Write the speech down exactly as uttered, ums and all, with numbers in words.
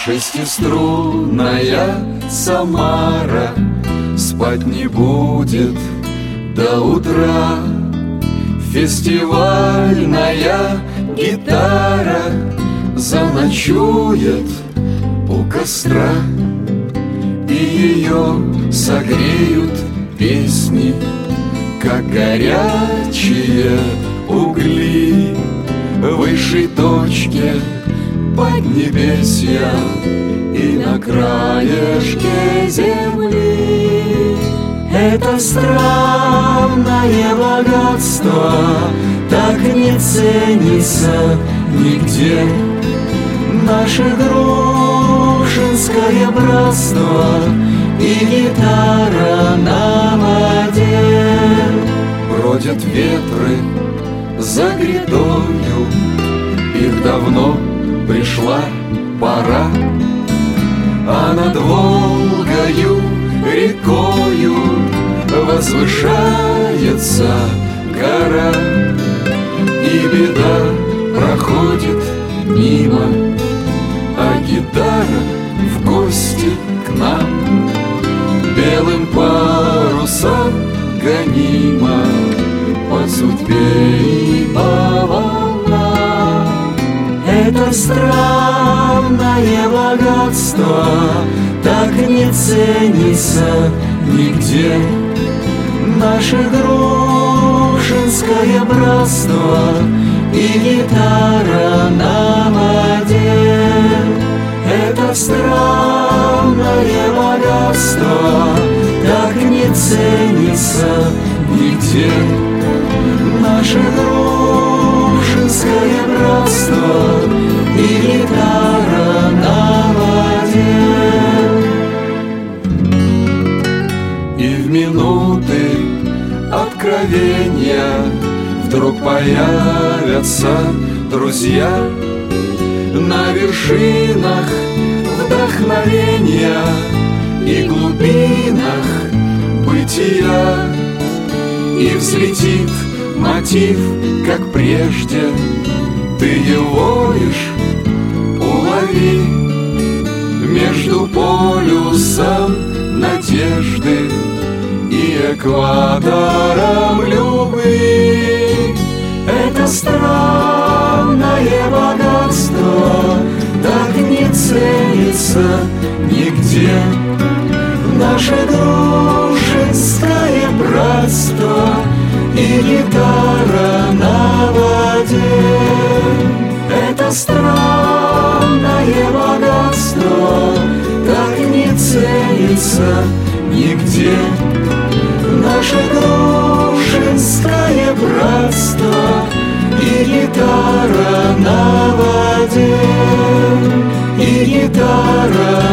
Шестиструнная Самара спать не будет до утра. Фестивальная гитара заночует у костра, и ее согреют песни, как горячие угли в высшей точке поднебесья и на краешке земли. Это странное богатство так не ценится нигде. Наше грушинское братство и гитара на воде. Бродят ветры за грядою, их давно пришла пора, а над Волгою рекою возвышается гора, и беда проходит мимо, а гитара в гости к нам белым парусом гонима по судьбе и по волнам. Это странное богатство так не ценится нигде. Наше грушинское братство и гитара на воде. Это странное богатство так не ценится нигде. Наше грушинское братство и гитара на воде. И в минуты откровения вдруг появятся друзья на вершинах вдохновения и глубинах бытия. И взлетит мотив, как прежде, ты его лишь улови между полюсом надежды и экватором любви. Это странное богатство так не ценится нигде. Наше грушинское братство и гитара на воде. Это странное богатство так не ценится нигде. Наше грушинское братство и гитара на воде, и гитара